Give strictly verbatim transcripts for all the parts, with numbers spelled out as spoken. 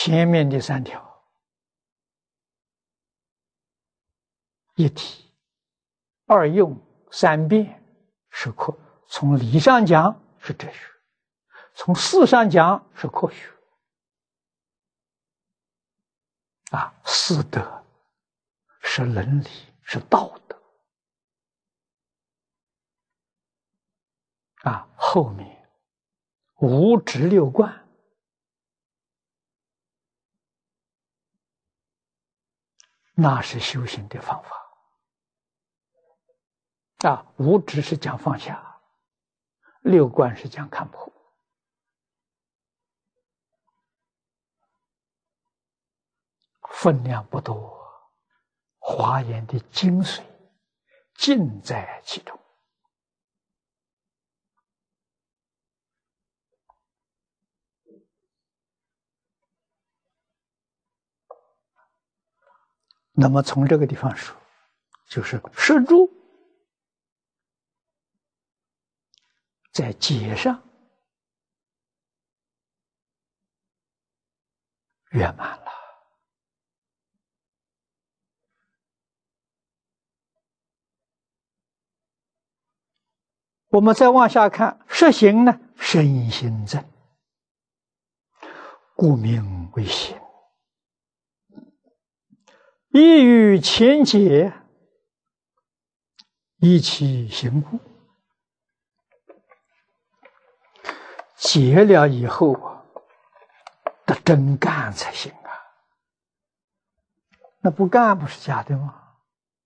前面的三条，一体、二用、三变是科，从理上讲是哲学，从事上讲是科学。啊，四德是伦理，是道德。啊，后面五指六观，那是修行的方法。啊，五指是讲放下，六观是讲看破。分量不多，华严的精髓尽在其中。那么从这个地方说，就是摄住在解上圆满了。我们再往下看，摄行呢，身心正，故名为行。意欲前解，依其行故。解了以后啊，得真干才行啊。那不干不是假的吗？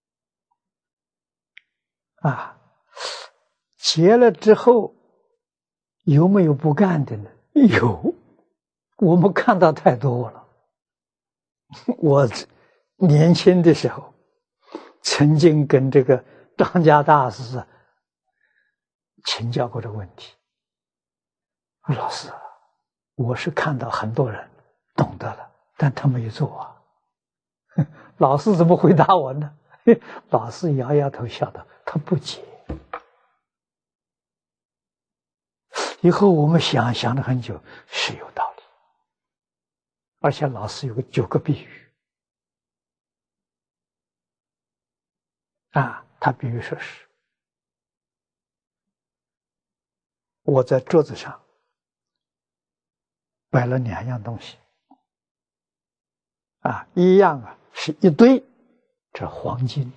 啊，解了之后有没有不干的呢？有，我们看到太多了。我年轻的时候曾经跟这个张家大师请教过这个问题。老师，我是看到很多人懂得了，但他没有做啊。老师怎么回答我呢？老师摇摇头笑道，他不解。以后我们想想了很久，是有道理。而且老师有个九个比喻啊，他比喻说是我在桌子上摆了两样东西啊，一样啊是一堆这黄金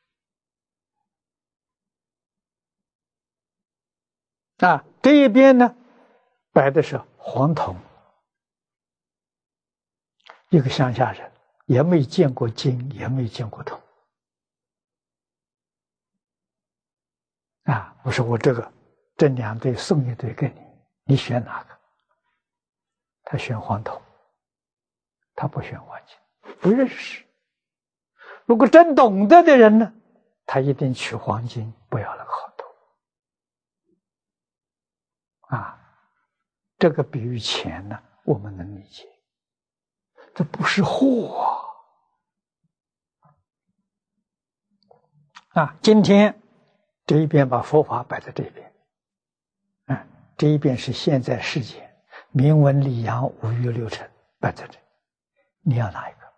啊，这一边呢摆的是黄铜。一个乡下人也没见过金，也没见过铜啊，我说我这个这两对送一对给你，你选哪个？他选黄铜，他不选黄金，不认识。如果真懂得的人呢，他一定取黄金，不要那个黄铜啊。这个比喻钱呢，我们能理解，这不是货啊！啊，今天这一边把佛法摆在这边，啊，这一边是现在世界明文礼扬五欲六尘摆在这，你要哪一个？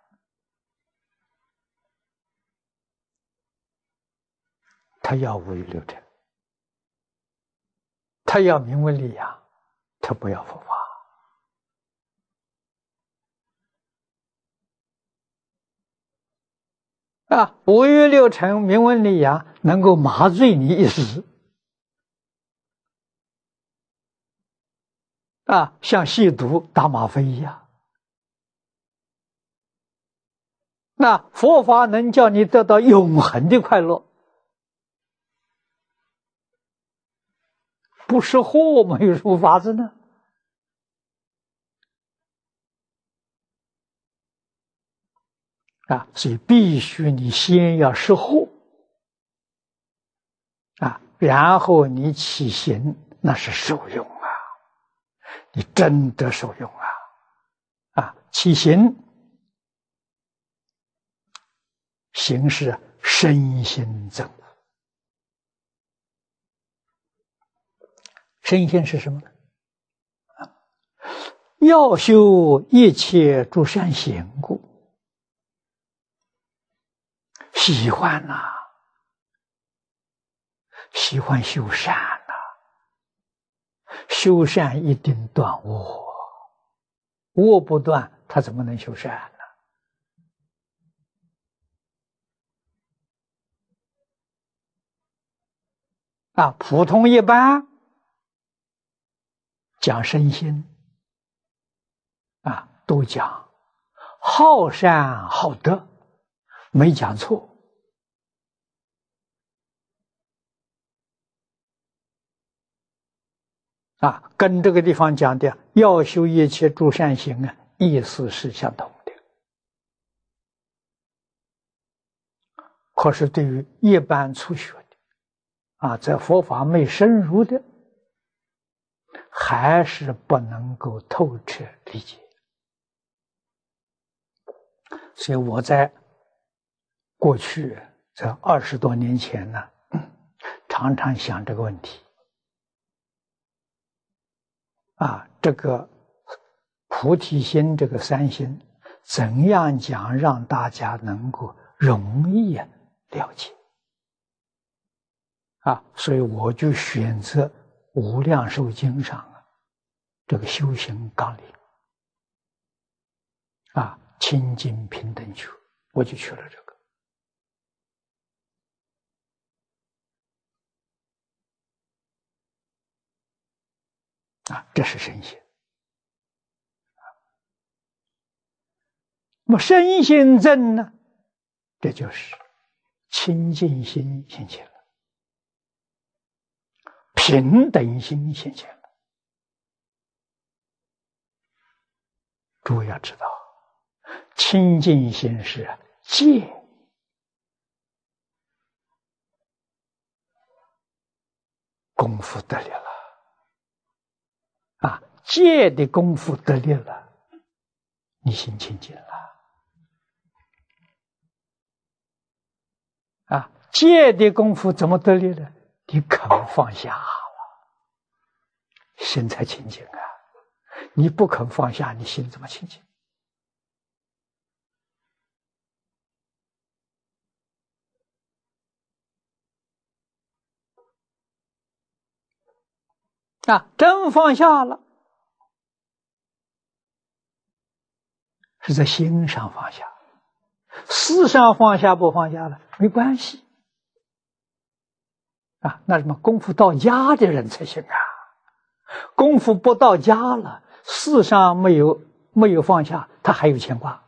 他要五欲六尘，他要明文礼扬，他不要佛法。啊，五欲六尘明文礼扬能够麻醉你一时，啊，像吸毒打吗啡一样。那佛法能叫你得到永恒的快乐，不是货吗？有什么法子呢？啊，所以必须你先要识货啊，然后你起行，那是受用啊，你真的受用啊！啊，起行，行是身心正悟。身心是什么呢？ 要修一切诸善行故。喜欢呐、啊，喜欢修善呐、啊，修善一定断恶，恶不断，他怎么能修善呢？啊，普通一般讲身心，啊，都讲好善好德，没讲错。啊，跟这个地方讲的要修一切诸善行啊，意思是相同的。可是对于一般初学的，啊，在佛法没深入的，还是不能够透彻理解。所以我在过去这二十多年前呢，常常想这个问题。啊，这个菩提心，这个三心，怎样讲让大家能够容易了解？啊，所以我就选择《无量寿经》上啊这个修行纲领，啊，清净平等觉，我就去了这个。啊，这是身心。那么身心正呢？这就是清净心现前了，平等心现前了。诸位要知道，清净心是戒，功夫得力了。啊，戒的功夫得力了，你心清净了。啊，戒的功夫怎么得力呢？你肯放下了，心才清净啊！你不肯放下，你心怎么清净？啊，真放下了，是在心上放下，事上放下不放下了没关系。啊，那什么功夫到家的人才行啊！功夫不到家了，事上没有没有放下，他还有牵挂，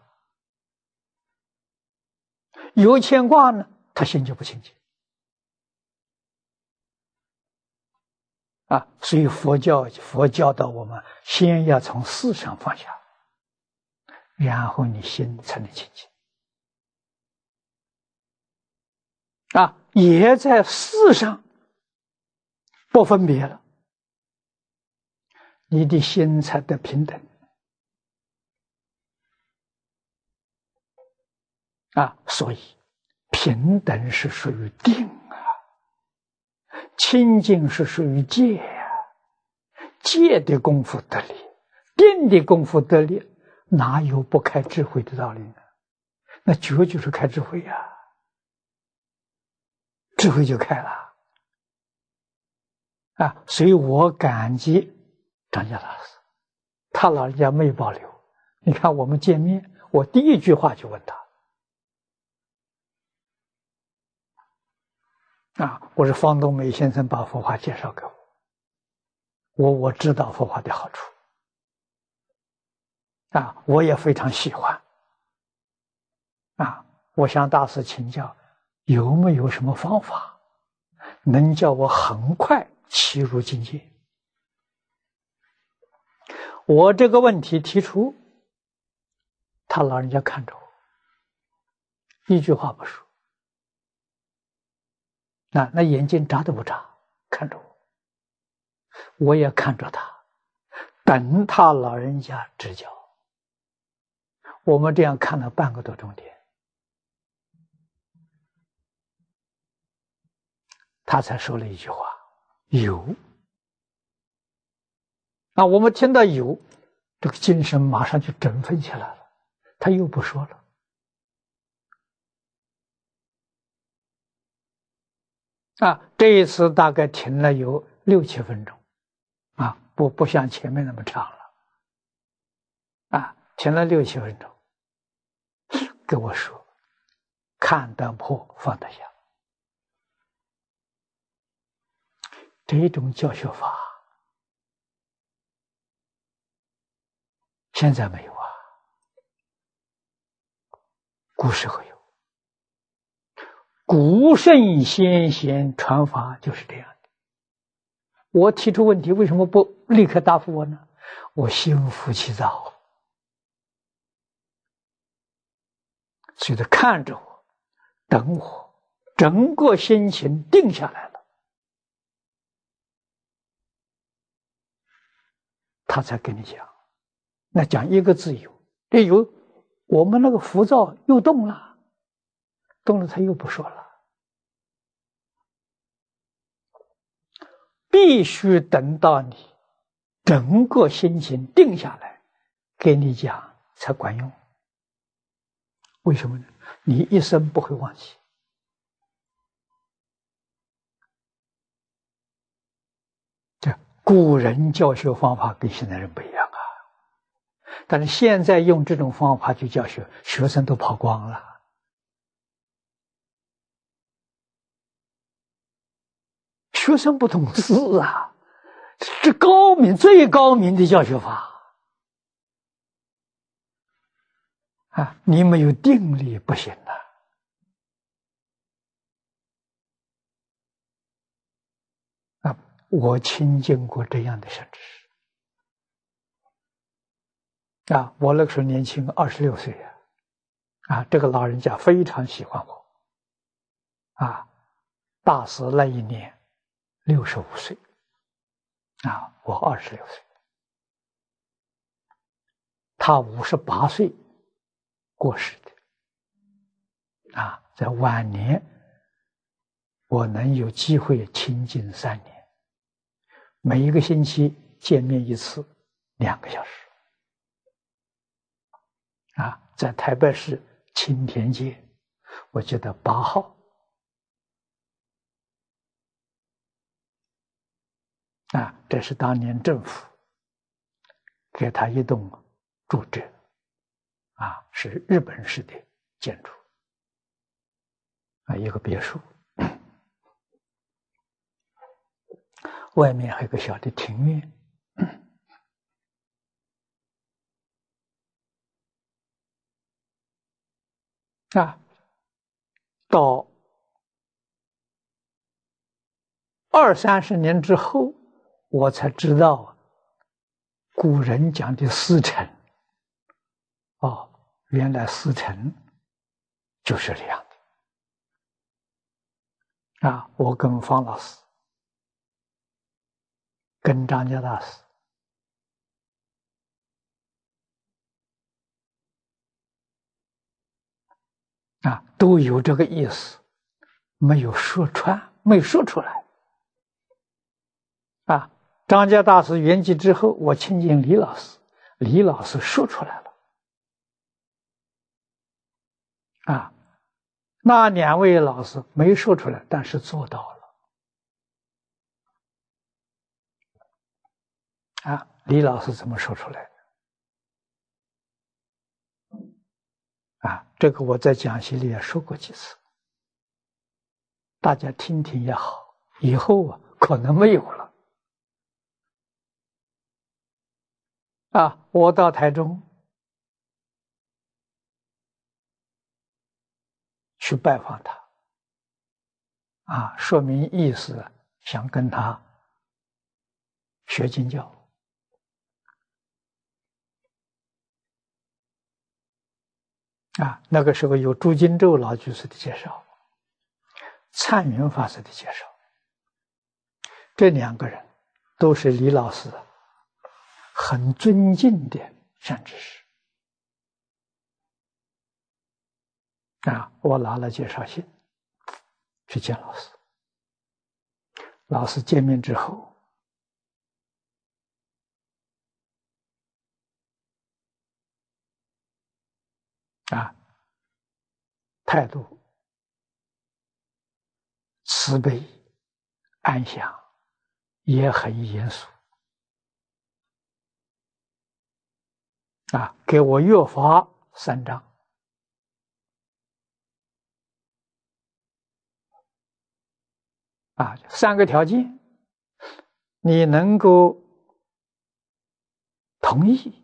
有牵挂呢，他心就不清净。啊，所以佛教佛教导我们，先要从事上放下，然后你心才能清净。啊，也在事上不分别了，你的心才得平等。啊，所以平等是属于定啊，清净是属于戒啊。戒的功夫得力，定的功夫得力，哪有不开智慧的道理呢？那觉就是开智慧呀、啊，智慧就开了。啊，所以我感激张家老师，他老人家没有保留。你看我们见面，我第一句话就问他。啊，我是方东美先生把佛法介绍给我，我我知道佛法的好处，啊，我也非常喜欢，啊，我向大师请教，有没有什么方法能叫我很快起入境界？我这个问题提出，他老人家看着我，一句话不说。那那眼睛眨都不眨，看着我，我也看着他，等他老人家指教。我们这样看了半个多钟点，他才说了一句话：有。啊，我们听到有， 这个精神马上就振奋起来了，他又不说了。啊，这一次大概停了有六七分钟，啊，不不像前面那么长了，啊，停了六七分钟，跟我说，看得破，放得下，这种教学法，现在没有啊，古时候有。古圣先贤传法就是这样的。我提出问题，为什么不立刻答复我呢？我心浮气躁，所以他看着我，等我，整个心情定下来了，他才跟你讲。那讲一个字有，这有我们那个浮躁又动了，动了他又不说了。必须等到你整个心情定下来，给你讲才管用。为什么呢？你一生不会忘记。这古人教学方法跟现代人不一样啊。但是现在用这种方法去教学，学生都跑光了。学生不懂事啊，这高明最高明的教学法啊！你没有定力不行的。啊，我亲近过这样的圣旨啊！我那个时候年轻，二十六岁啊，啊，这个老人家非常喜欢我啊。大师那一年六十五岁啊，我二十六岁，他五十八岁过世的啊，在晚年我能有机会亲近三年，每一个星期见面一次，两个小时啊，在台北市青田街，我记得八号啊，这是当年政府给他一栋住宅啊，是日本式的建筑啊，一个别墅，外面还有个小的庭院。啊，到二三十年之后，我才知道古人讲的师承。哦，原来师承就是这样的。啊，我跟方老师，跟张家大师，啊，都有这个意思，没有说穿，没有说出来。啊，张家大师圆寂之后，我亲近李老师，李老师说出来了。啊，那两位老师没说出来，但是做到了。啊，李老师怎么说出来的？啊，这个我在讲席里也说过几次，大家听听也好，以后啊可能没有了。啊，我到台中去拜访他，啊，说明意思想跟他学经教。啊，那个时候有朱金洲老居士的介绍，灿云法师的介绍，这两个人都是李老师很尊敬的善知识。啊，我拿了介绍信去见老师，老师见面之后， 啊，态度慈悲安详，也很严肃。啊，给我约法三章。啊，三个条件，你能够同意，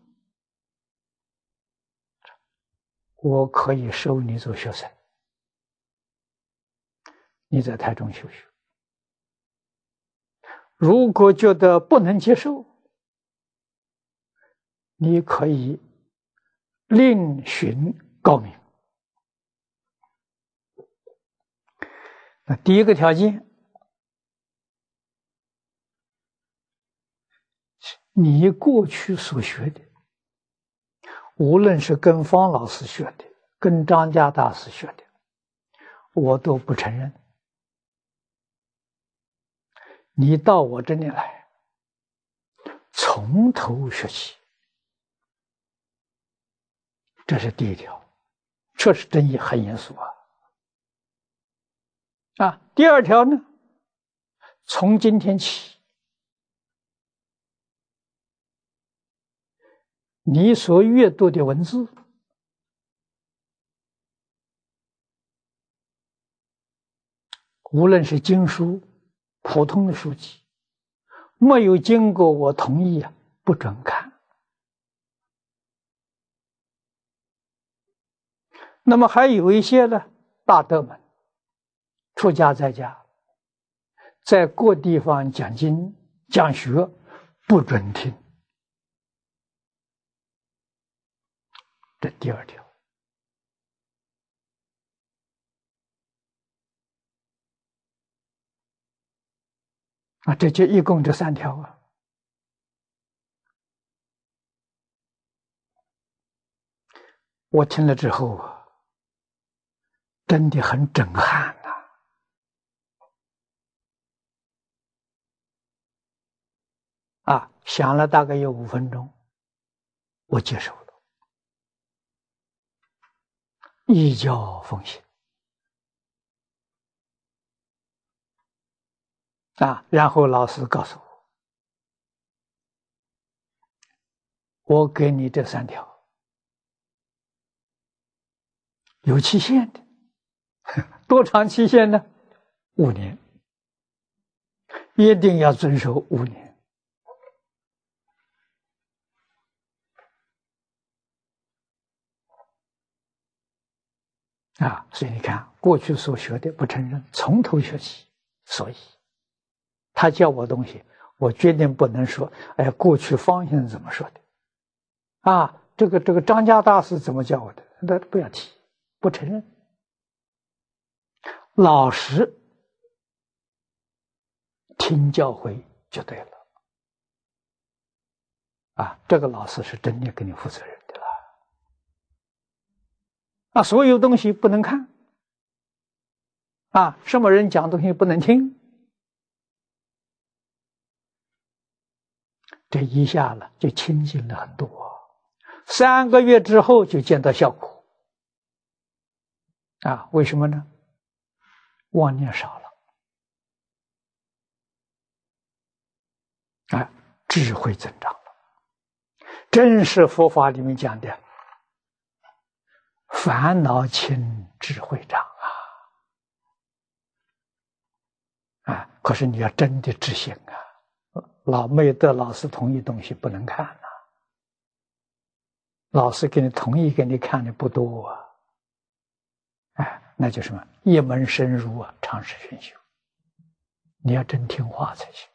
我可以收你做学生。你在台中修学。如果觉得不能接受，你可以另寻高明。那第一个条件，你过去所学的，无论是跟方老师学的，跟张家大师学的，我都不承认。你到我这里来，从头学起，这是第一条，确实真也很严肃啊。啊，第二条呢，从今天起，你所阅读的文字，无论是经书、普通的书籍，没有经过我同意啊，不准看。那么还有一些呢，大德们出家在家，在各地方讲经讲学，不准听。这第二条。啊，这就一共这三条啊。我听了之后啊，真的很震撼呐！啊，想了大概有五分钟，我接受了，依教奉行。啊，然后老师告诉我，我给你这三条有期限的，多长期限呢？五年，一定要遵守五年。啊，所以你看，过去所学的不承认，从头学起。所以，他教我东西，我决定不能说，哎，过去方先生怎么说的？啊，这个这个张家大师怎么教我的？那不要提，不承认。老实听教诲就对了。啊，这个老师是真的给你负责任的了。啊，所有东西不能看。啊，什么人讲东西不能听？这一下了就清净了很多。三个月之后就见到效果。啊，为什么呢？妄念少了。啊，智慧增长了。正是佛法里面讲的，烦恼轻，智慧长啊！啊，可是你要真的执行啊！老没得老师同意东西不能看啊，老师给你同意给你看的不多啊，哎，那就什么一门深入啊，长时熏修，你要真听话才行。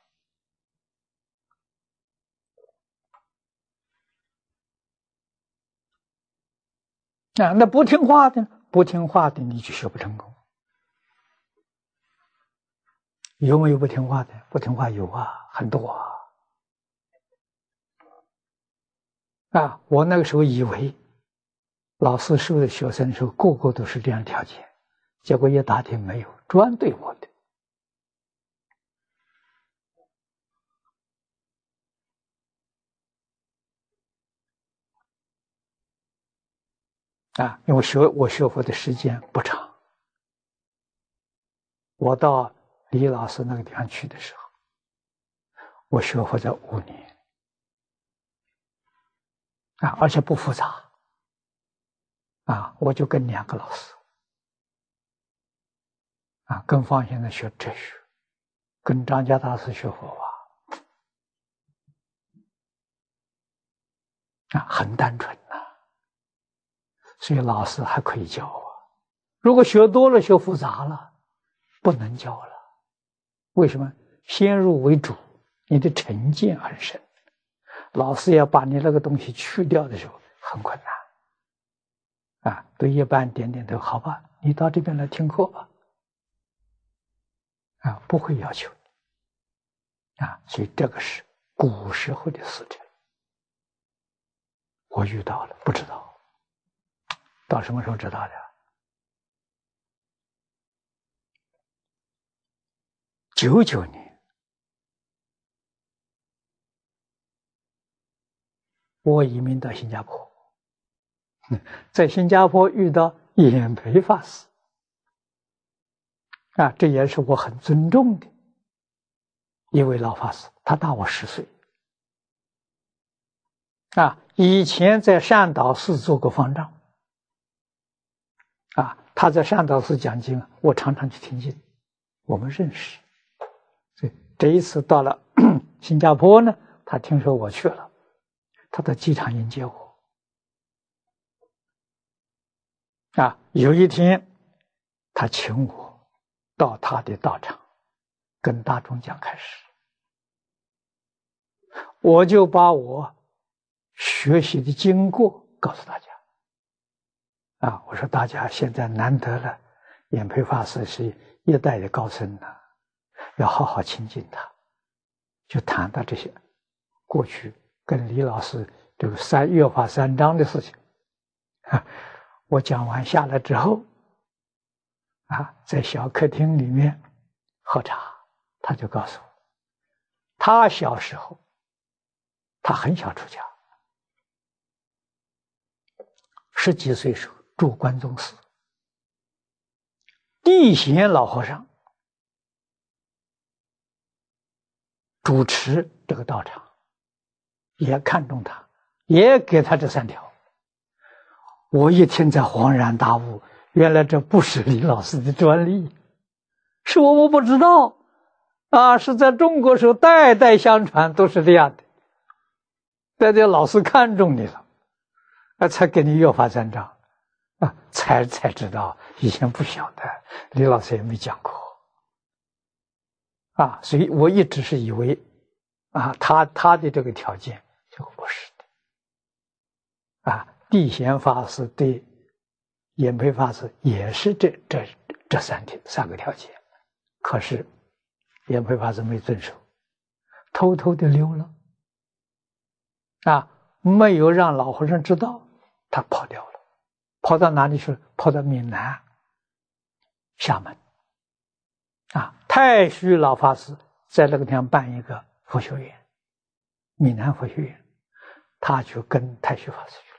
啊，那不听话的，不听话的你就学不成功。有没有不听话的？不听话有啊，很多啊。啊，我那个时候以为老师收的学生的时候，个个都是这样条件，结果一打听没有，专对我的。 啊，因为学我学佛的时间不长，我到李老师那个地方去的时候，我学佛在五年，啊，而且不复杂，啊，我就跟两个老师，啊，跟方先生学哲学，跟张家大师学佛法，啊，很单纯呐，所以老师还可以教啊。如果学多了，学复杂了，不能教了。为什么？先入为主，你的成见很深，老师要把你那个东西去掉的时候很困难啊。对一般点点头，好吧，你到这边来听课吧，啊，不会要求你啊。所以这个是古时候的事情，我遇到了，不知道到什么时候知道的？九九年，我移民到新加坡，在新加坡遇到演培法师，啊，这也是我很尊重的一位老法师，他大我十岁，啊，以前在善导寺做过方丈，啊，他在善导寺讲经，我常常去听经，我们认识。所以这一次到了新加坡呢，他听说我去了，他到机场迎接我。啊，有一天，他请我到他的道场，跟大众讲开始，我就把我学习的经过告诉大家。啊，我说大家现在难得了，演培法师是一代的高僧呢，要好好亲近他。就谈到这些过去跟李老师这个三月法三章的事情。啊，我讲完下来之后，啊，在小客厅里面喝茶，他就告诉我，他小时候，他很小出家，十几岁时候住关宗寺，地贤老和尚主持这个道场，也看中他，也给他这三条。我一听才恍然大悟，原来这不是李老师的专利，是我们不知道啊，是在中国时候代代相传都是这样的。代代老师看中你了，啊，才给你约法三章，啊，才才知道，以前不晓得，李老师也没讲过。啊，所以我一直是以为，啊，他他的这个条件就不是的，啊，地贤法师对演培法师也是这这这三条三个条件，可是演培法师没遵守，偷偷的溜了，啊，没有让老和尚知道，他跑掉了，跑到哪里去了？跑到闽南、厦门。啊，太虚老法师在那个地方办一个佛学院，闽南佛学院，他就跟太虚法师去了。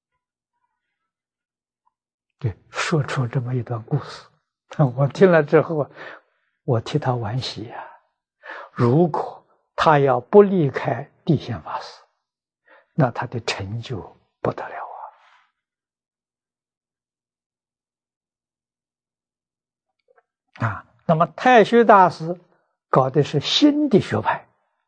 对，说出这么一段故事，我听了之后，我替他惋惜呀、啊。如果他要不离开地贤法师，那他的成就不得了啊！啊。那么太虚大师搞的是新的学派，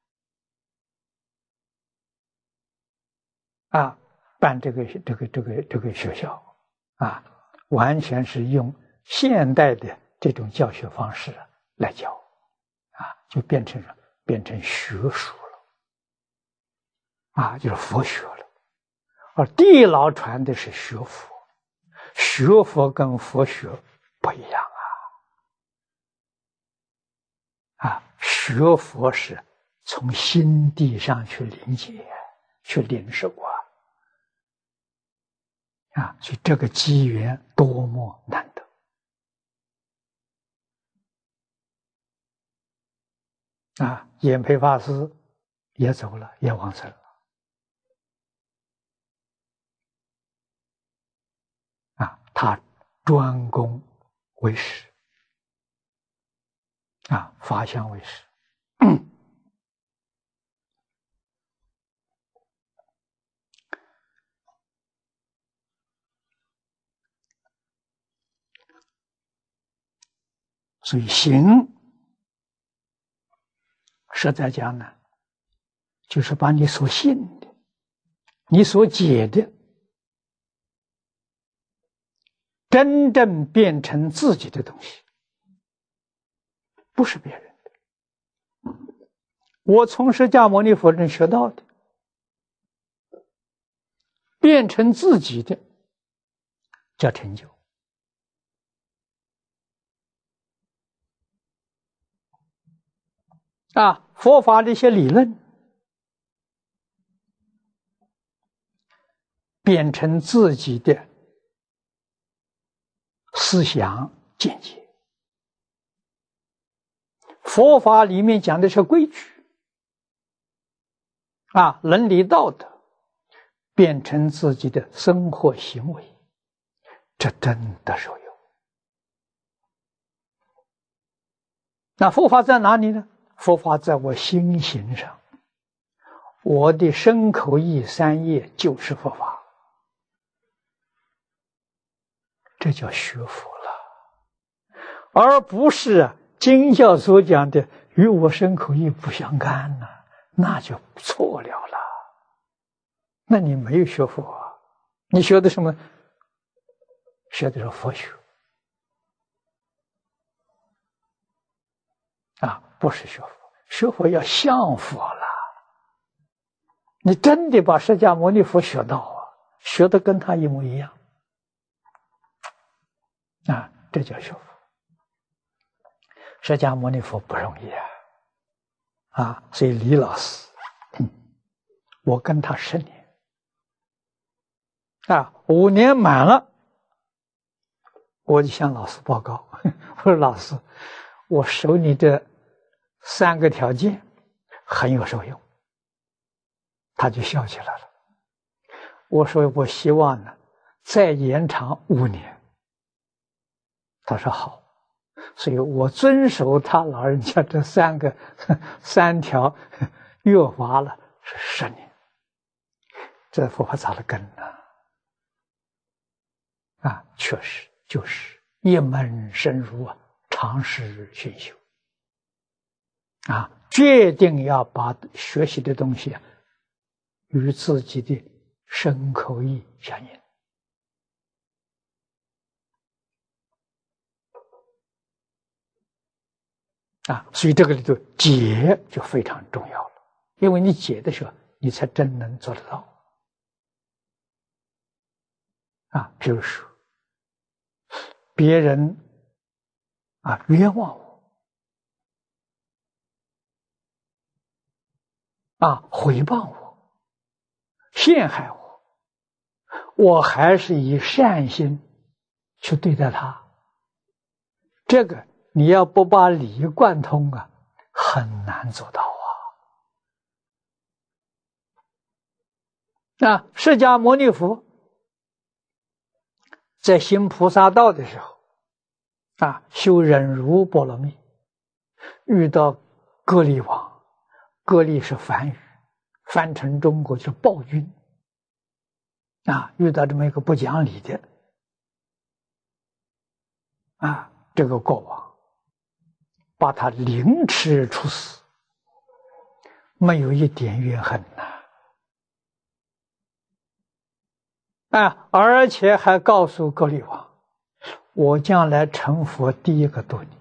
啊，办这个这个这个这个学校，啊，完全是用现代的这种教学方式来教，啊，就变成了变成学术了，啊，就是佛学了。而地老传的是学佛，学佛跟佛学不一样。啊，学佛是从心地上去理解、去领受啊！啊，所以这个机缘多么难得啊！演培法师也走了，也往生了。 他专攻为师，啊，法相为师。所以行，实在讲呢，就是把你所信的、你所解的，真正变成自己的东西，不是别人的。我从释迦牟尼佛这学到的，变成自己的，叫成就。啊，佛法的一些理论变成自己的思想见解，佛法里面讲的是规矩啊，伦理道德，变成自己的生活行为，这真的受用。那佛法在哪里呢？佛法在我心行上，我的身口意三业就是佛法，这叫学佛了，而不是经教所讲的与我身口意不相干呢，那就错了了。那你没有学佛啊，你学的什么？学的是佛学啊，不是学佛。学佛要像佛了，你真的把释迦牟尼佛学到啊，学的跟他一模一样啊，这叫学佛。释迦牟尼佛不容易啊，啊，所以李老师，嗯、我跟他十年啊，五年满了，我就向老师报告，我说老师，我守你这三个条件很有受用，他就笑起来了。我说我希望呢再延长五年，他说好，所以我遵守他老人家这三个三条约法了是十年，这佛法扎了根了啊，确实就是一门深入啊，长时熏修啊，决定要把学习的东西啊与自己的身口意相应啊，所以这个里头解就非常重要了，因为你解的时候，你才真能做得到啊。比如说，别人啊冤枉我啊，诽谤我，陷害我，我还是以善心去对待他，这个你要不把理贯通啊，很难做到啊。那释迦牟尼佛在行菩萨道的时候啊，修忍辱波罗蜜，遇到歌利王，歌利是梵语，翻成中国就是暴君啊，遇到这么一个不讲理的啊，这个国王把他凌迟处死，没有一点怨恨呐、啊，啊，而且还告诉歌利王，我将来成佛第一个度你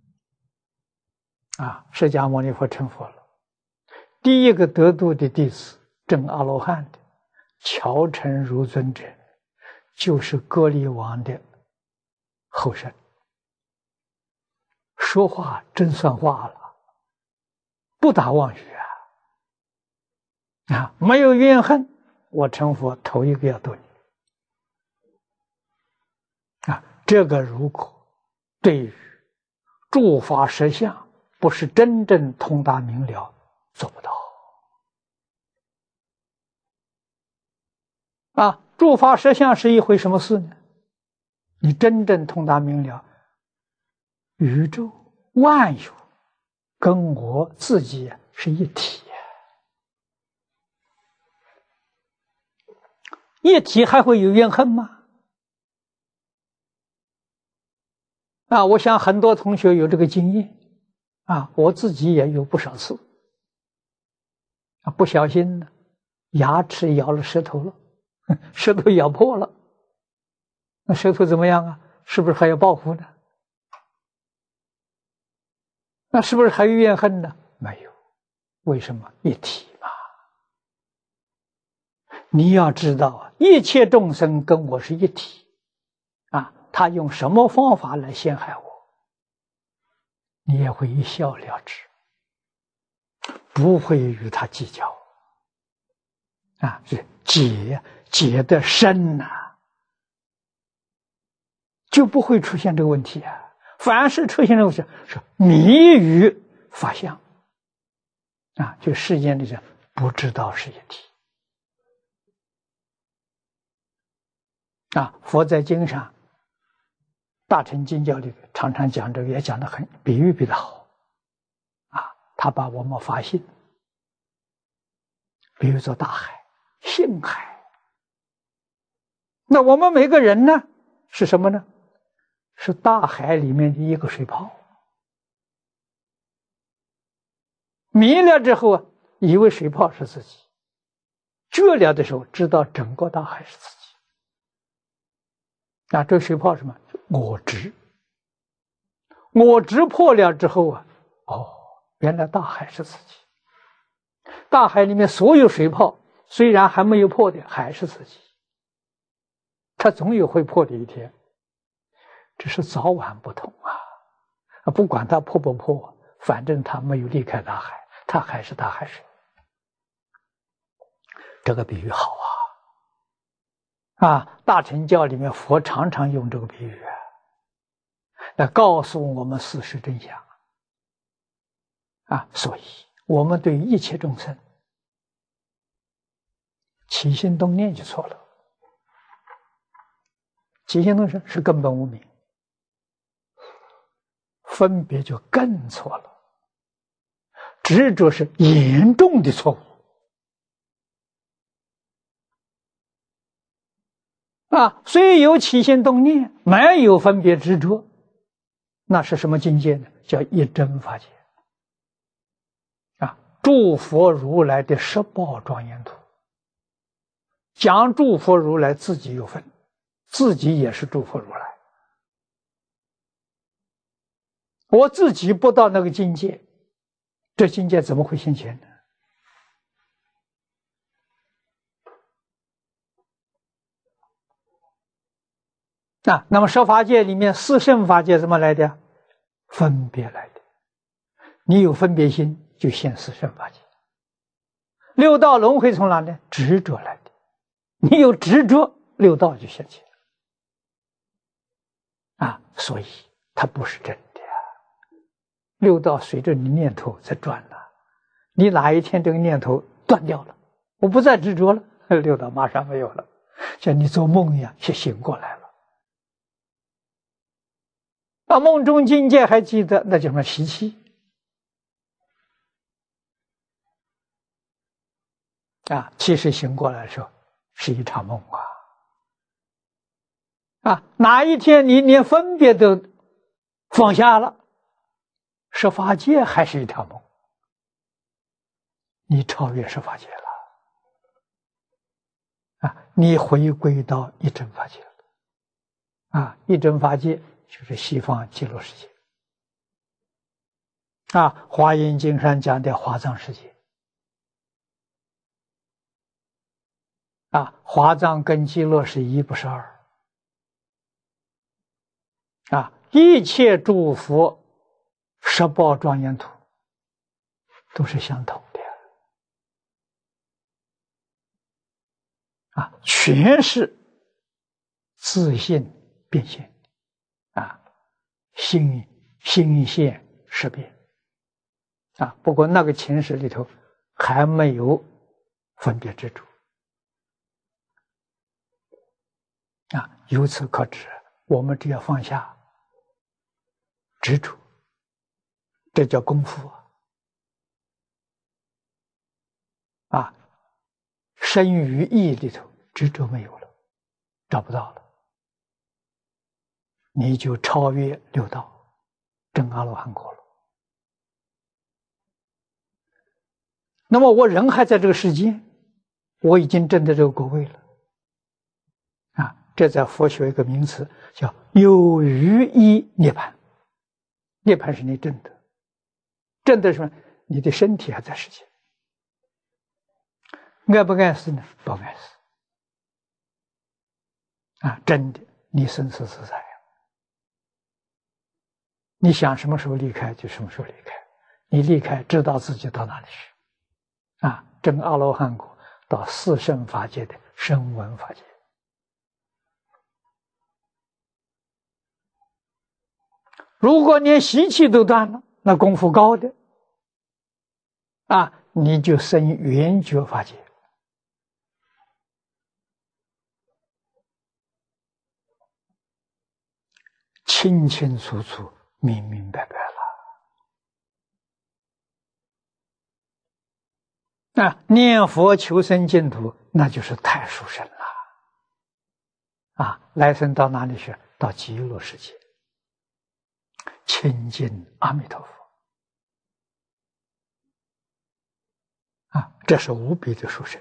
啊，释迦牟尼佛成佛了，第一个得度的弟子证阿罗汉的乔成如尊者，就是歌利王的后生，说话真算话了，不打妄语啊！啊，没有怨恨，我成佛头一个要度你啊！这个如果对于诸法实相不是真正通达明了，做不到啊！诸法实相是一回什么事呢？ 你真正通达明了，宇宙万有跟我自己是一体，一体还会有怨恨吗？啊，我想很多同学有这个经验，啊，我自己也有不少次，啊，不小心呢，牙齿咬了舌头了，舌头咬破了，那舌头怎么样啊？是不是还要报复呢？那是不是还有怨恨呢？没有，为什么？一体嘛。你要知道啊，一切众生跟我是一体，啊，他用什么方法来陷害我，你也会一笑了之，不会与他计较，啊，是解解得深呐、啊，就不会出现这个问题啊。凡是出现这个问题，是迷于法相，啊，就世间的人不知道是一体。啊，佛在经上，大乘经教里常常讲这个，也讲得很比喻比较好。啊，他把我们法性比喻作大海、性海。那我们每个人呢，是什么呢？是大海里面的一个水泡。迷了之后啊，以为水泡是自己；觉了的时候，知道整个大海是自己。啊，这水泡是什么？我执。我执破了之后啊，哦，原来大海是自己。大海里面所有水泡，虽然还没有破的，还是自己。它总有会破的一天，只是早晚不同啊。不管它破不破，反正它没有离开大海，它还是大海水。这个比喻好啊！啊，大乘教里面佛常常用这个比喻，来告诉我们事实真相。啊，所以我们对一切众生起心动念就错了。起心动念是根本无明，分别就更错了。执着是严重的错误。啊，虽有起心动念，没有分别执着，那是什么境界呢？叫一真法界。啊，诸佛如来的十报庄严图，讲诸佛如来自己有份，自己也是诸佛如来。我自己不到那个境界，这境界怎么会现前呢？啊，那么十法界里面四圣法界怎么来的？分别来的。你有分别心，就现四圣法界。六道轮回从哪呢？执着来的。你有执着，六道就现前。啊，所以它不是真的啊。六道随着你念头在转呢、啊，你哪一天这个念头断掉了，我不再执着了，六道马上没有了，像你做梦一样，就醒过来了。啊，梦中境界还记得，那叫什么习气啊？其实醒过来的时候是一场梦啊！啊，哪一天你连分别都放下了，十法界还是一场梦，你超越十法界了啊！你回归到一真法界了啊！一真法界就是西方极乐世界啊，《华严经》上讲的华藏世界啊，华藏跟极乐是一，不是二啊。一切诸佛十报庄严图都是相同的啊，全是自性变现啊，心心现识变啊。不过那个情识里头还没有分别执着啊。由此可知， 我们只要放下执着，这叫功夫啊！啊，生于意里头，执着没有了，找不到了，你就超越六道，证阿罗汉果了。那么我人还在这个世间，我已经证得这个果位了。啊，这在佛学一个名词叫有余依涅槃。涅槃是你证的，证的什么？你的身体还在世间，爱不爱死呢？不爱死。啊，真的，你生死自在呀！你想什么时候离开就什么时候离开，你离开知道自己到哪里去。啊，证阿罗汉果到四圣法界的声闻法界。如果连习气都断了，那功夫高的啊，你就生圆觉法界。清清楚楚，明明白白了。啊，念佛求生净土，那就是太殊胜了。啊，来生到哪里去？到极乐世界，亲近阿弥陀佛。啊，这是无比的殊胜。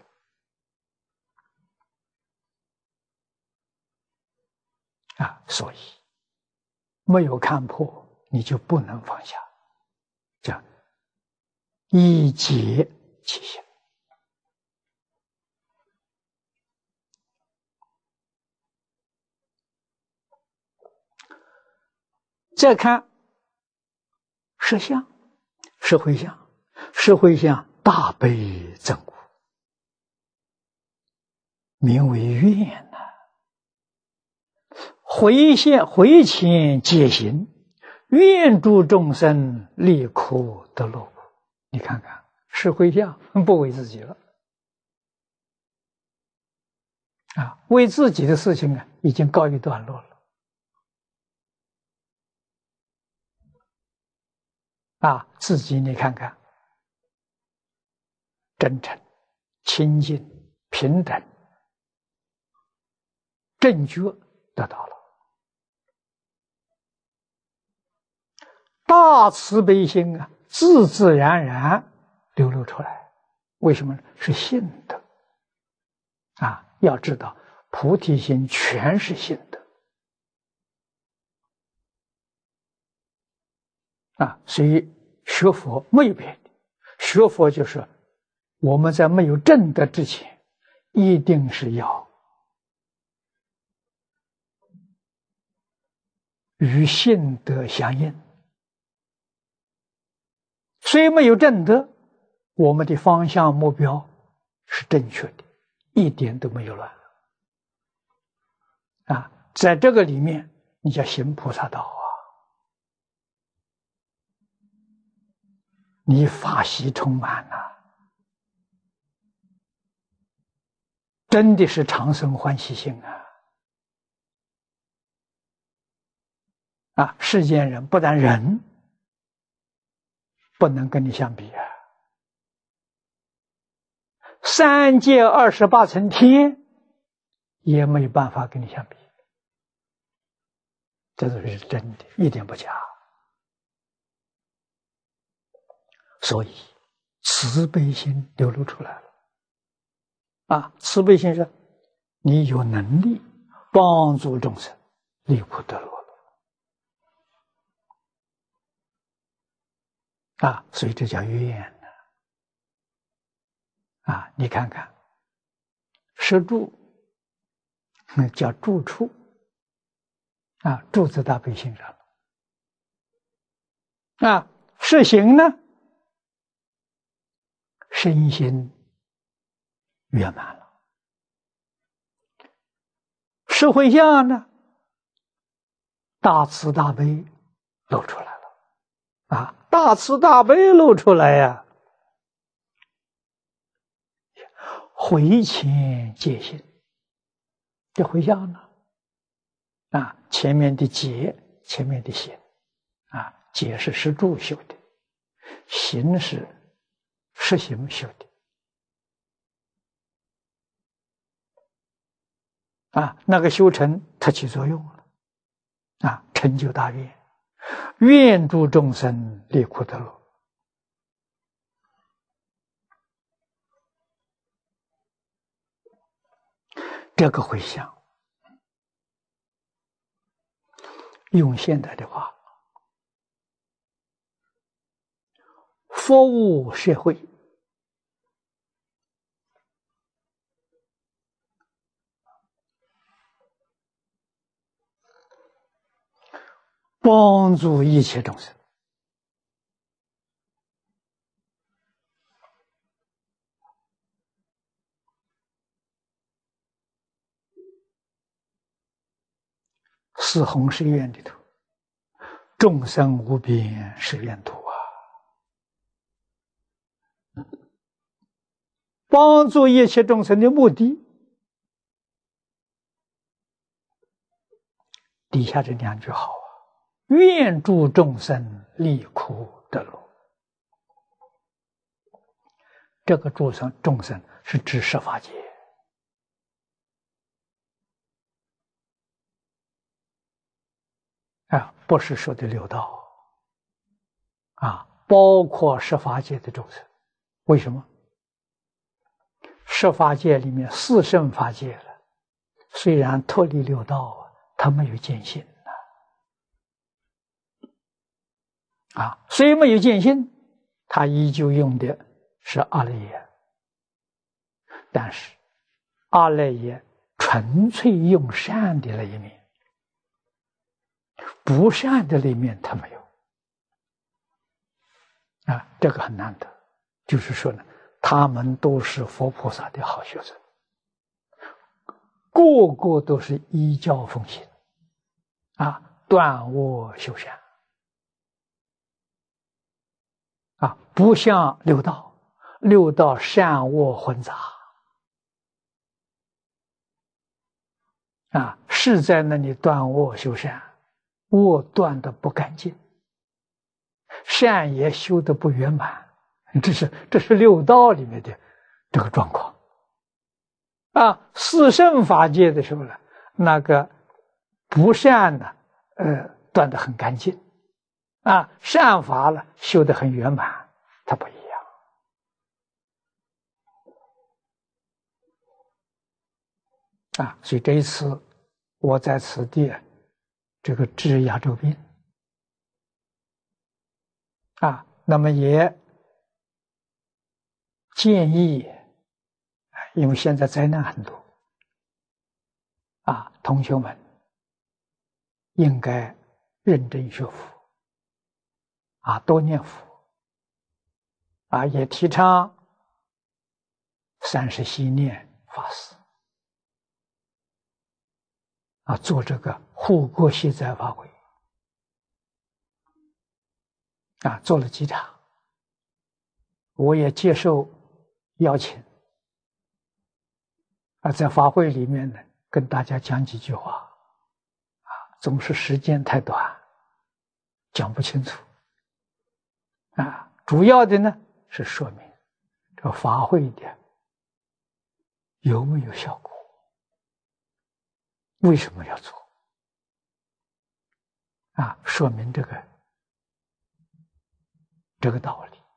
啊，所以没有看破，你就不能放下，叫一解其心。再看实相，实回向，实回向大悲憎恶，名为愿呐、啊。回向回迁解行，愿助众生离苦得乐。你看看，实回向不为自己了啊，为自己的事情啊，已经告一段落了。啊，自己你看看，真诚、清净、平等、正觉得到了，大慈悲心啊，自自然然流露出来。为什么？是信的啊！要知道，菩提心全是信的啊！所以学佛没有别的，学佛就是我们在没有证得之前，一定是要与信德相应。虽没有证得，我们的方向目标是正确的，一点都没有乱啊！在这个里面，你叫行菩萨道啊，你法喜充满啊，真的是长生欢喜心啊！啊，世间人不但人不能跟你相比啊，三界二十八层天也没有办法跟你相比，这都是真的，一点不假。所以慈悲心流露出来了啊！慈悲心是你有能力帮助众生离苦得乐了啊！所以这叫愿啊！你看看施住叫住处啊，住在大悲心上了啊。施行呢，身心圆满了。施回向呢，大慈大悲露出来了啊！大慈大悲露出来呀、啊，回迁戒心，这回向呢啊，前面的解，前面的行，啊，解是实住修的，行是实行修的。啊，那个修成它起作用了，啊，成就大愿，愿助众生离苦得乐。这个回向，用现代的话，服务社会，帮助一切众生。四弘誓愿里头，众生无边誓愿图啊，帮助一切众生的目的，底下这两句好啊，愿助众生离苦得乐。这个众生众生是指十法界啊，不是说的六道啊，包括十法界的众生。为什么？十法界里面四圣法界了，虽然脱离六道啊，他没有见性啊，啊，虽没有见性，他依旧用的是阿赖耶，但是阿赖耶纯粹用善的那一面，不善的那一面他没有啊，这个很难得。就是说呢，他们都是佛菩萨的好学生，个个都是依教奉行啊，断恶修善啊，不像六道，六道善恶混杂啊，是在那里断恶修善，恶断的不干净，善也修得不圆满，这是这是六道里面的这个状况啊。四圣法界的时候呢，那个不善呢，呃，断得很干净啊，善法呢修得很圆满，它不一样啊。所以这一次我在此地这个治牙周病啊，那么也建议，因为现在灾难很多啊，同学们应该认真学佛啊，多念佛啊，也提倡三十系念法师啊，做这个护国息灾法会啊，做了几场，我也接受邀请啊，在法会里面呢，跟大家讲几句话啊，总是时间太短，讲不清楚啊。主要的呢是说明这个法会的有没有效果，为什么要做啊？说明这个这个道理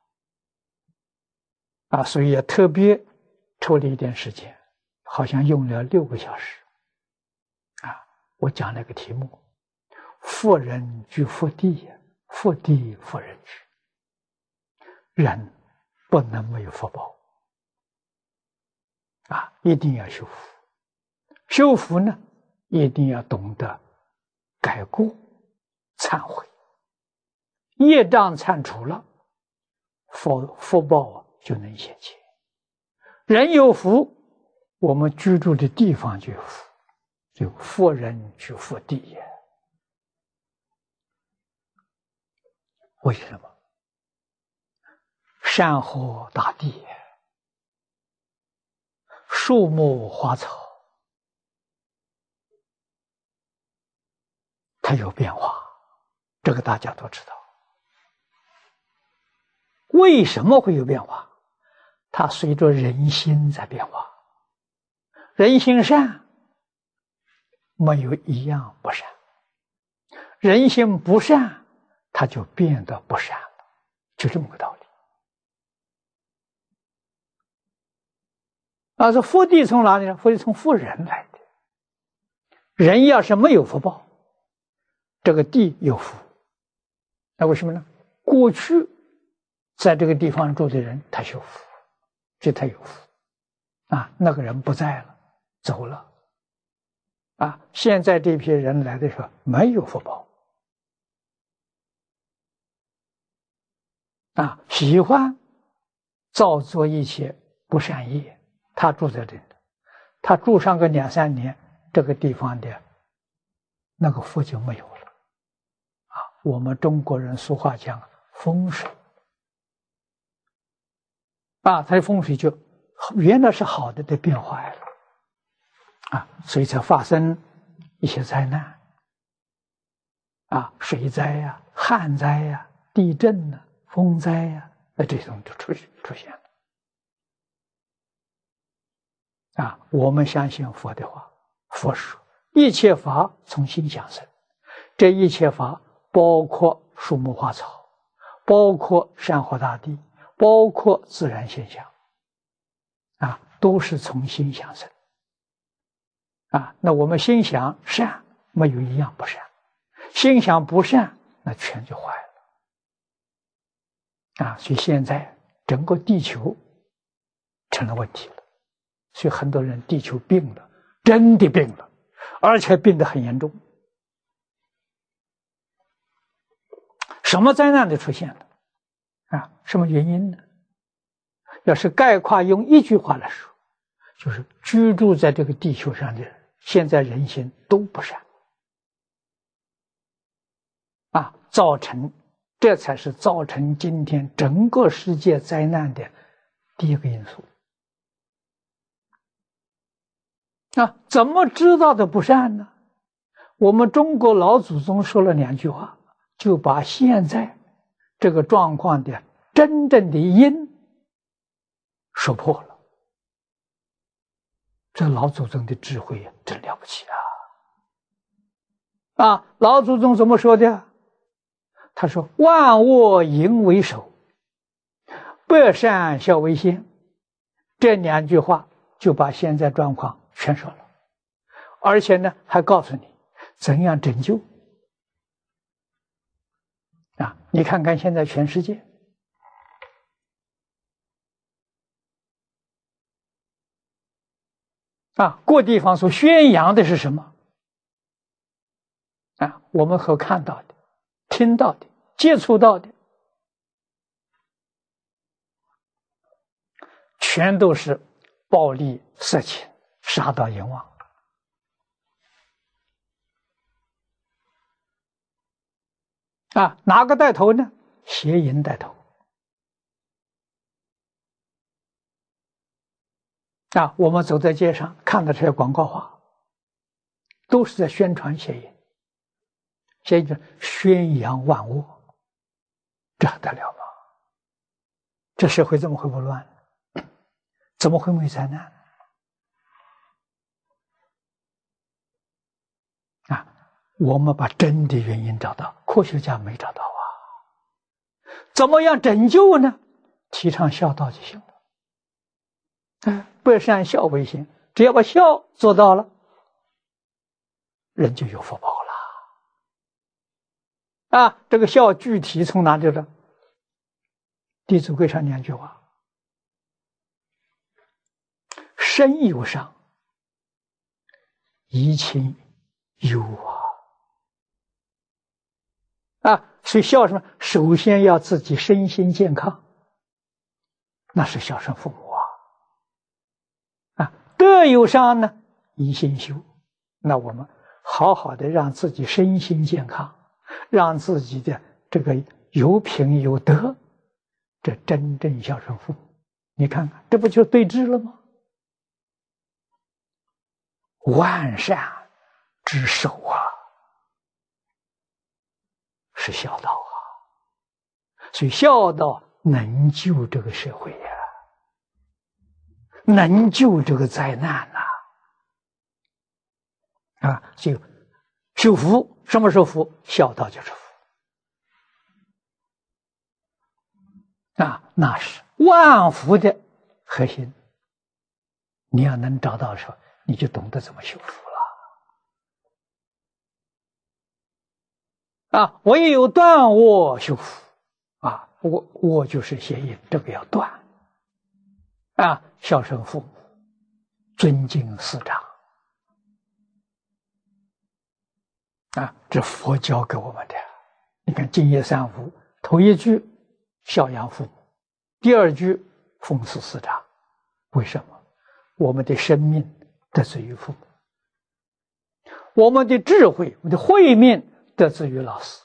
啊，所以也特别抽了一点时间，好像用了六个小时啊。我讲了个题目：福人居福地，福地福人居。人不能没有福报啊，一定要修福。修福呢，一定要懂得改过、忏悔，业障忏除了，福福报就能显现。人有福，我们居住的地方就有福，就福人居福地也。为什么？山河大地，树木花草， 它有变化，这个大家都知道。为什么会有变化？它随着人心在变化。人心善，没有一样不善；人心不善，它就变得不善了，就这么个道理。啊，这福地从哪里呢？福地从福人来的。人要是没有福报，这个地有福。那为什么呢？过去在这个地方住的人他有福，这他有福啊。那个人不在了，走了啊。现在这批人来的时候没有福报啊，喜欢造作一切不善业。他住在这里，他住上个两三年，这个地方的那个福就没有了啊。我们中国人俗话讲风水啊，它的风水就原来是好的，都变坏了啊，所以才发生一些灾难啊，水灾呀、啊、旱灾呀、啊、地震呐、啊、风灾呀、啊，那这种就出出现了。啊，我们相信佛的话，佛说一切法从心想生，这一切法包括树木花草，包括山河大地，包括自然现象，啊，都是从心想生。啊，那我们心想善，没有一样不善；心想不善，那全就坏了。啊，所以现在整个地球成了问题了。所以很多人地球病了，真的病了，而且病得很严重。什么灾难都出现了啊？什么原因呢？要是概括用一句话来说，就是居住在这个地球上的人，现在人心都不善啊，造成这才是造成今天整个世界灾难的第一个因素。啊，怎么知道的不善呢？我们中国老祖宗说了两句话，就把现在这个状况的真正的因说破了。这老祖宗的智慧啊，真了不起啊！啊，老祖宗怎么说的？他说：“万恶淫为首，百善孝为先。”这两句话就把现在状况全说了，而且呢，还告诉你怎样拯救啊！你看看现在全世界啊，各地方所宣扬的是什么啊？我们所看到的、听到的、接触到的，全都是暴力、色情、杀盗淫妄。啊，哪个带头呢？邪淫带头。啊，我们走在街上看到这些广告话，都是在宣传邪淫，邪淫宣扬万恶，这还得了吗？这社会怎么会不乱？怎么会没有灾难？啊，我们把真的原因找到，科学家没找到啊。怎么样拯救呢？提倡孝道就行了。哎，百善孝为先，只要把孝做到了，人就有福报了。啊，这个孝具体从哪里呢？弟子规上两句话：身有伤，贻亲忧啊。啊，所以孝什么？首先要自己身心健康，那是孝顺父母啊。啊，德有伤呢，贻心修。那我们好好的让自己身心健康，让自己的这个有品有德，这真正孝顺父母。你看看，这不就对治了吗？万善之首啊！ 是孝道啊。所以孝道能救这个社会呀、啊，能救这个灾难呐、啊！啊，就修福，什么是福？孝道就是福啊，那是万福的核心。你要能找到的时候，你就懂得怎么修福了啊！唯有断恶修福啊，恶恶就是邪淫，这个要断啊！孝顺父母，尊敬师长啊，这佛教给我们的。你看净业三福，头一句孝养父母，第二句奉事师长。为什么？我们的生命得自于父母，我们的智慧，我们的慧命得自于老师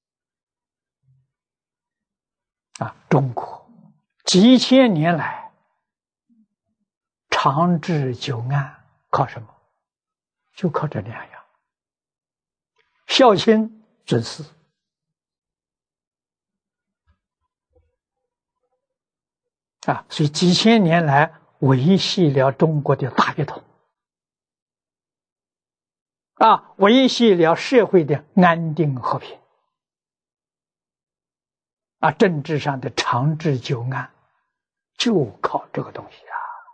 啊！中国几千年来长治久安，靠什么？就靠这两样：孝亲、尊师。啊，所以几千年来维系了中国的大一统，啊，维系了社会的安定和平，啊，政治上的长治久安，就靠这个东西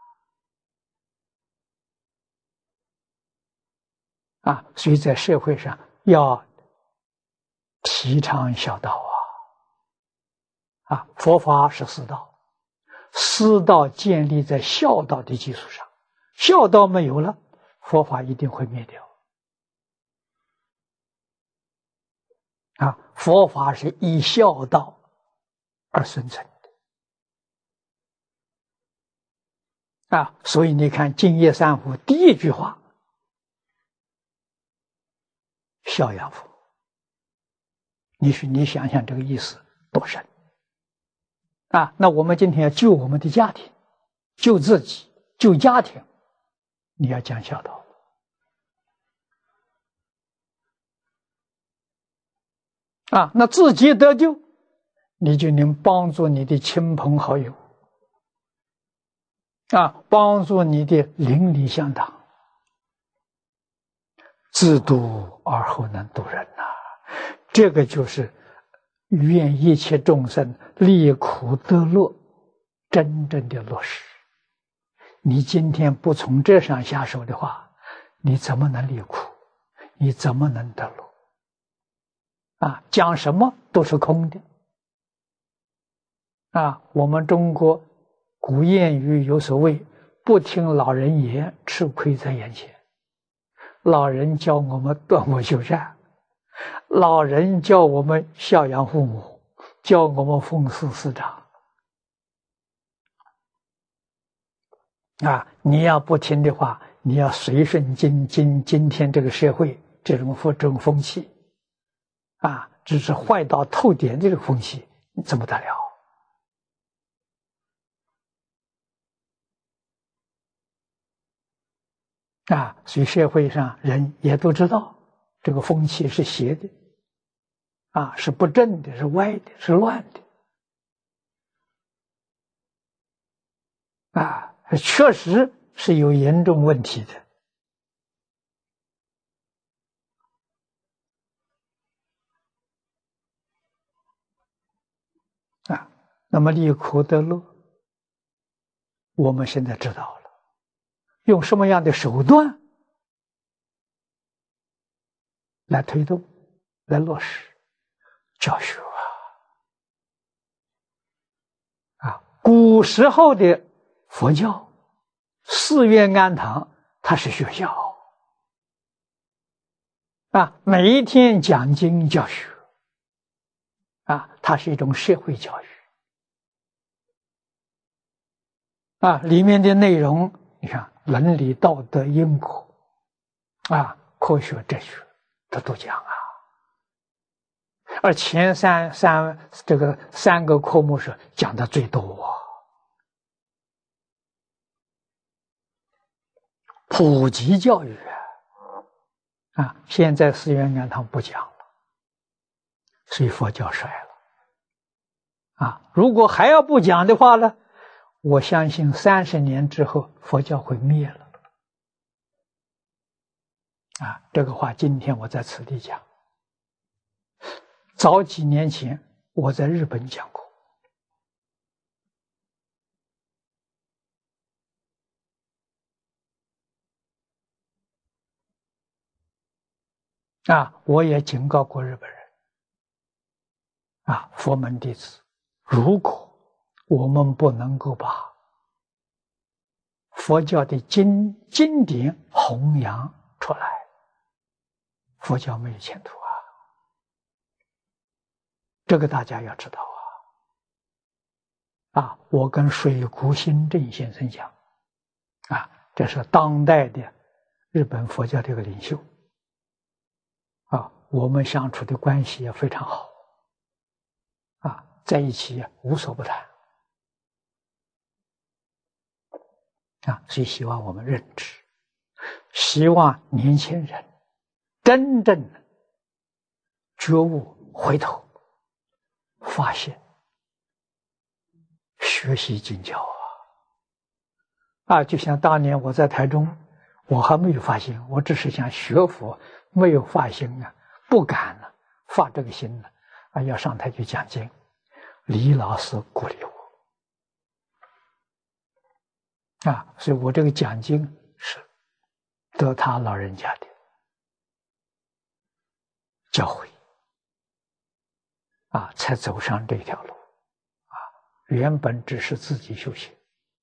啊！啊，所以在社会上要提倡孝道啊！啊，佛法是师道。师道建立在孝道的基础上，孝道没有了，佛法一定会灭掉。啊，佛法是依孝道而生存的。啊，所以你看净业三福第一句话，孝养父母。你是你想想这个意思多深。啊，那我们今天要救我们的家庭，救自己，救家庭，你要讲孝道啊。那自己得救，你就能帮助你的亲朋好友啊，帮助你的邻里乡党，自度而后能度人呐、啊。这个就是愿一切众生离苦得乐，真正的落实。你今天不从这上下手的话，你怎么能离苦？你怎么能得乐？啊，讲什么都是空的。啊，我们中国古谚语有所谓：不听老人言，吃亏在眼前。老人教我们断恶修善，老人教我们孝养父母，教我们奉事师长。啊，你要不听的话，你要随顺今今今天这个社会这种风这种风气，啊，只是坏到透点这个风气，你怎么得了？啊，所以社会上人也都知道，这个风气是邪的，啊，是不正的，是歪的，是乱的，啊，确实是有严重问题的。啊，那么离苦得乐，我们现在知道了，用什么样的手段来推动、来落实？教学啊！啊，古时候的佛教寺院庵堂，它是学校啊，每一天讲经教学啊，它是一种社会教育啊，里面的内容你看，伦理道德因果啊，科学哲学这都讲啊。而前三三这个三个科目是讲的最多啊。普及教育啊，啊，现在寺院庵堂不讲了， 所以佛教衰了。啊，如果还要不讲的话呢，我相信三十年之后佛教会灭了。啊，这个话今天我在此地讲，早几年前我在日本讲过。啊，我也警告过日本人，啊，佛门弟子，如果我们不能够把佛教的经经典弘扬出来，佛教没有前途啊！这个大家要知道啊！啊，我跟水谷新正先生讲，啊，这是当代的日本佛教的一个领袖。啊，我们相处的关系也非常好，啊，在一起无所不谈，啊，所以希望我们认知，希望年轻人真正觉悟、回头，发现学习经教啊，啊，就像当年我在台中，我还没有发心，我只是想学佛。没有发心啊，不敢了、啊，发这个心了啊，要上台去讲经。李老师鼓励我啊，所以我这个讲经是得他老人家的教诲啊，才走上这条路啊。原本只是自己修行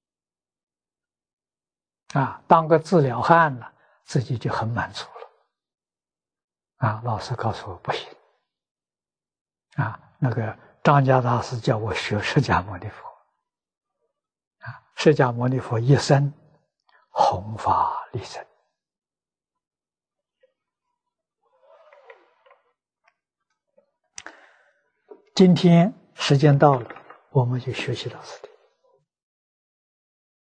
啊，当个治疗汉了，自己就很满足了。啊，老师告诉我不行。啊，那个张家大师叫我学释迦牟尼佛。啊，释迦牟尼佛一生弘法利生。今天时间到了，我们就学习到此地。